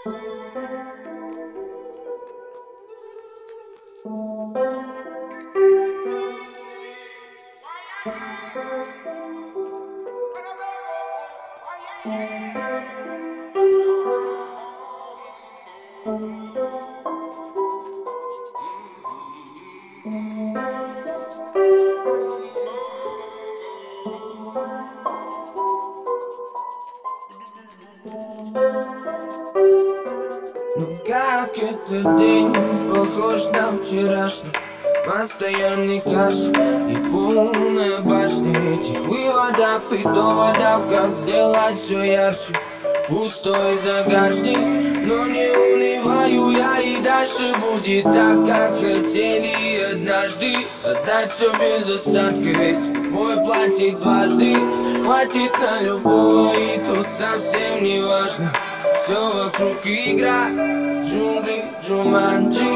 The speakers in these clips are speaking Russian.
Ну как этот день похож на вчерашний? Постоянный кашель и полная башня этих выводов и доводов, как сделать все ярче. Пустой загашник, но не унываю я, и дальше будет так, как хотели однажды. Отдать все без остатка, ведь мой платит дважды. Хватит на любого, и тут совсем не важно. Все вокруг игра, джунгли, Джуманджи.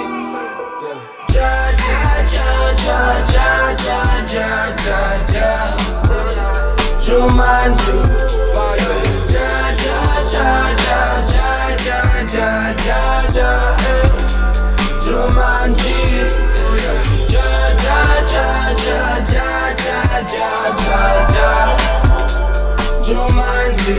Джа-джа-джа-джа-джа-джа-джа-джа Джуманджи. Джа-джа-джа-джа-джа-джа-джа Джуманджи. Джа-джа-джа-джа-джа-джа-джа Джуманджи.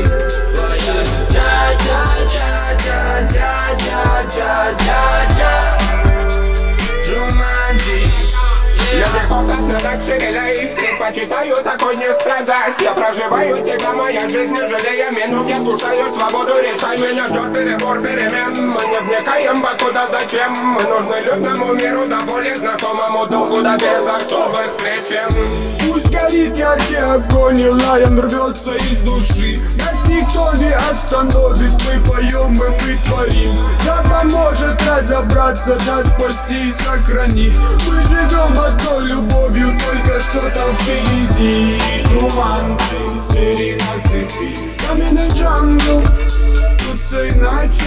Я захватан на лакшери лайф, предпочитаю такой не страдать. Я проживаю тебя, моя жизнь, не жалея минут. Я слушаю свободу, решай, меня ждет перебор перемен. Мы не вникаем покуда зачем. Мы нужны людному миру, да более знакомому духу, да без особых причин. Пусть горит яркий огонь, и лаем рвется из души. Нас никто не остановит, мы поем, мы творим. Да поможет разобраться, да спасти и сохрани. Мы живем одной любовью, только что там впереди. Джуманджи, звери на цепи. Каменный джангл, тут все иначе.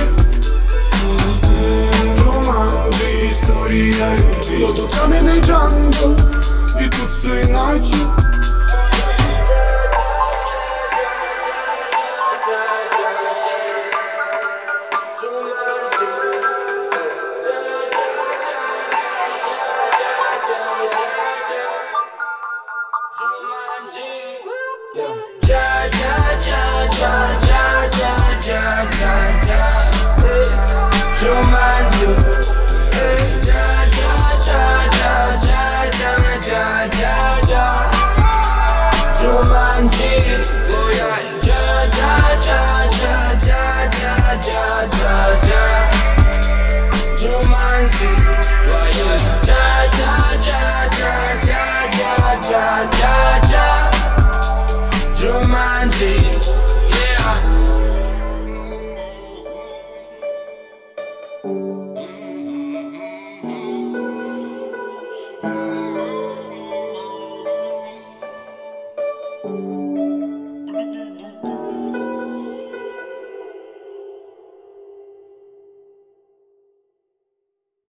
Джуманджи, история любви. Тут каменный джангл, и тут все иначе.